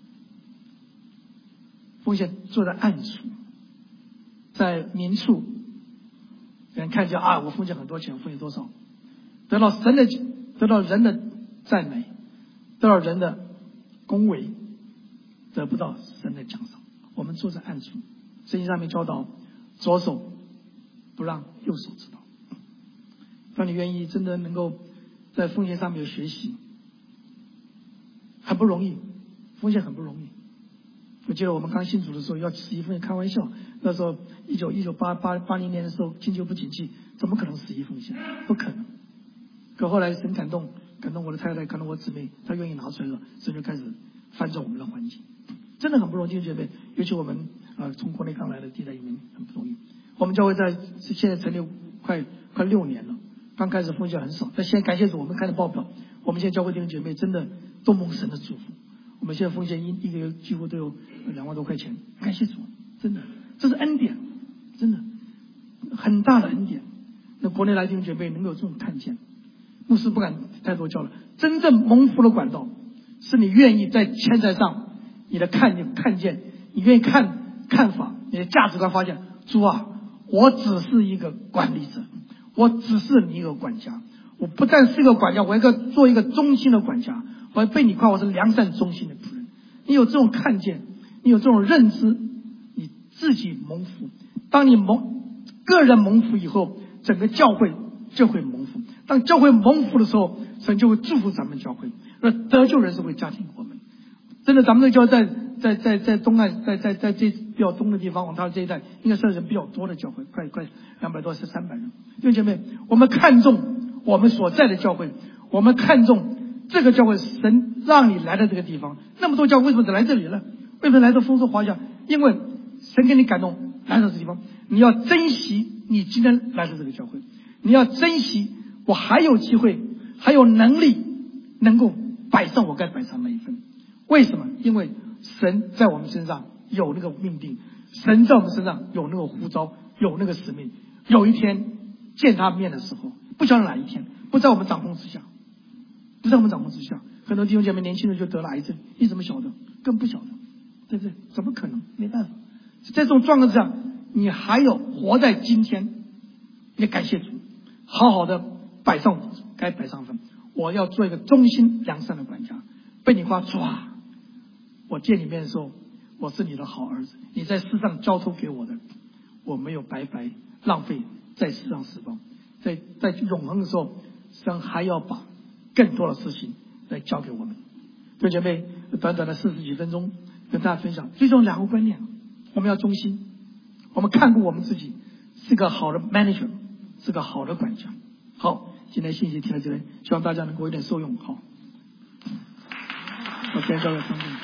Speaker 1: 奉献做在暗处，在明处，人看见啊，我奉献很多钱，奉献多少，得到神的，得到人的赞美，得到人的恭维，得不到神的奖赏。我们坐在暗处，圣经上面教导，左手不让右手知道。当你愿意真的能够在奉献上面有学习，很不容易，奉献很不容易。我记得我们刚信主的时候要十一奉献，开玩笑，那时候一九一九八八八零年的时候，经济不景气，怎么可能十一奉献？不可能。可后来神感动，感动我的太太，感动我姊妹，她愿意拿出来了，神就开始翻转我们的环境，真的很不容易，弟兄姐妹，尤其我们啊、呃、从国内刚来的地带移民很不容易。我们教会在现在成立快快六年了。刚开始奉献很少，但现在感谢主，我们看到报表，我们现在教会弟兄姐妹真的都蒙神的祝福。我们现在奉献一一个月几乎都有两万多块钱，感谢主，真的，这是恩典，真的很大的恩典。那国内来弟兄姐妹能够有这种看见，牧师不敢太多教了。真正蒙福的管道，是你愿意在钱财上，你的看见看见，你愿意看看法，你的价值观发现，主啊，我只是一个管理者。我只是你一个管家， 我不但是个管家，我要做一个忠心的管家，我要被你夸我是良善忠心的仆人。你有这种看见，你有这种认知，你自己蒙福。当你蒙个人蒙福以后，整个教会就会蒙福。当教会蒙福的时候，神就会祝福咱们教会，而得救人是会家庭我们。真的，咱们这个教会在在在在东岸，在在在这比较东的地方，往他这一带，应该是人比较多的教会，快快两百多是三百人。弟兄姐妹，我们看重我们所在的教会，我们看重这个教会，神让你来到这个地方，那么多教会为什么只来这里呢？为什么来到丰收华夏？因为神给你感动来到这地方，你要珍惜你今天来到这个教会，你要珍惜我还有机会，还有能力能够摆上我该摆上那一份。为什么？因为神在我们身上有那个命定，神在我们身上有那个呼召，有那个使命。有一天见他面的时候，不晓得哪一天，不在我们掌控之下，不在我们掌控之下。很多弟兄姐妹年轻人就得了癌症，你怎么晓得？更不晓得，对不对？怎么可能？没办法。在这种状况之下，你还有活在今天，也感谢主，好好的摆上该摆上分。我要做一个忠心良善的管家。被你夸抓，我见你面的时候，我是你的好儿子，你在世上交托给我的，我没有白白浪费在世上时光，在在永恒的时候，神还要把更多的事情来交给我们。弟兄姐妹，短短的四十几分钟跟大家分享，最终两个观念，我们要忠心，我们看顾我们自己，是个好的 manager， 是个好的管家。好，今天信息听到这边，希望大家能够有点受用。好，我先交给张总。